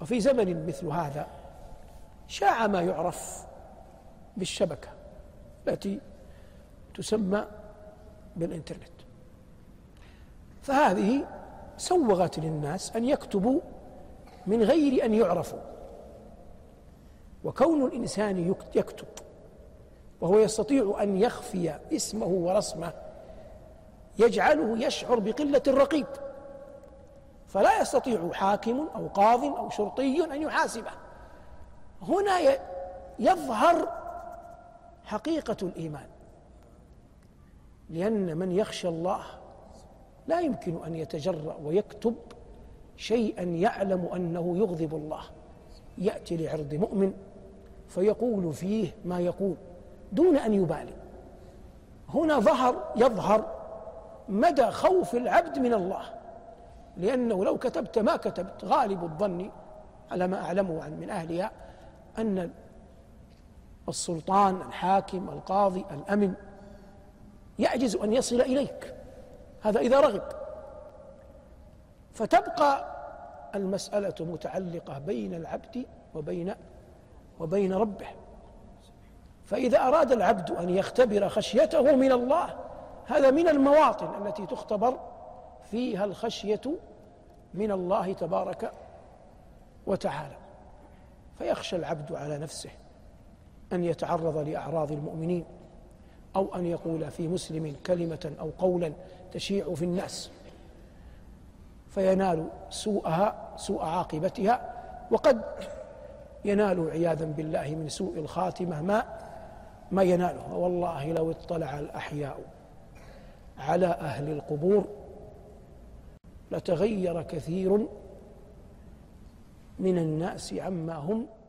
وفي زمن مثل هذا شاع ما يعرف بالشبكة التي تسمى بالإنترنت، فهذه سوغت للناس أن يكتبوا من غير أن يعرفوا. وكون الإنسان يكتب وهو يستطيع أن يخفي اسمه ورسمه يجعله يشعر بقلة الرقيب، فلا يستطيع حاكم أو قاض أو شرطي أن يحاسبه. هنا يظهر حقيقة الإيمان، لأن من يخشى الله لا يمكن أن يتجرأ ويكتب شيئا يعلم أنه يغضب الله، يأتي لعرض مؤمن فيقول فيه ما يقول دون أن يبالي. هنا يظهر مدى خوف العبد من الله، لأنه لو كتبت ما كتبت غالب الظن على ما أعلمه من أهلها أن السلطان الحاكم القاضي الأمن يعجز أن يصل إليك، هذا إذا رغب. فتبقى المسألة متعلقة بين العبد وبين ربه. فإذا أراد العبد أن يختبر خشيته من الله، هذا من المواطن التي تختبر فيها الخشية من الله تبارك وتعالى. فيخشى العبد على نفسه أن يتعرض لأعراض المؤمنين، أو أن يقول في مسلم كلمة أو قولا تشيع في الناس فينال سوء عاقبتها، وقد ينال عياذا بالله من سوء الخاتمة ما يناله. والله لو اطلع الأحياء على أهل القبور لتغير كثير من الناس عما هم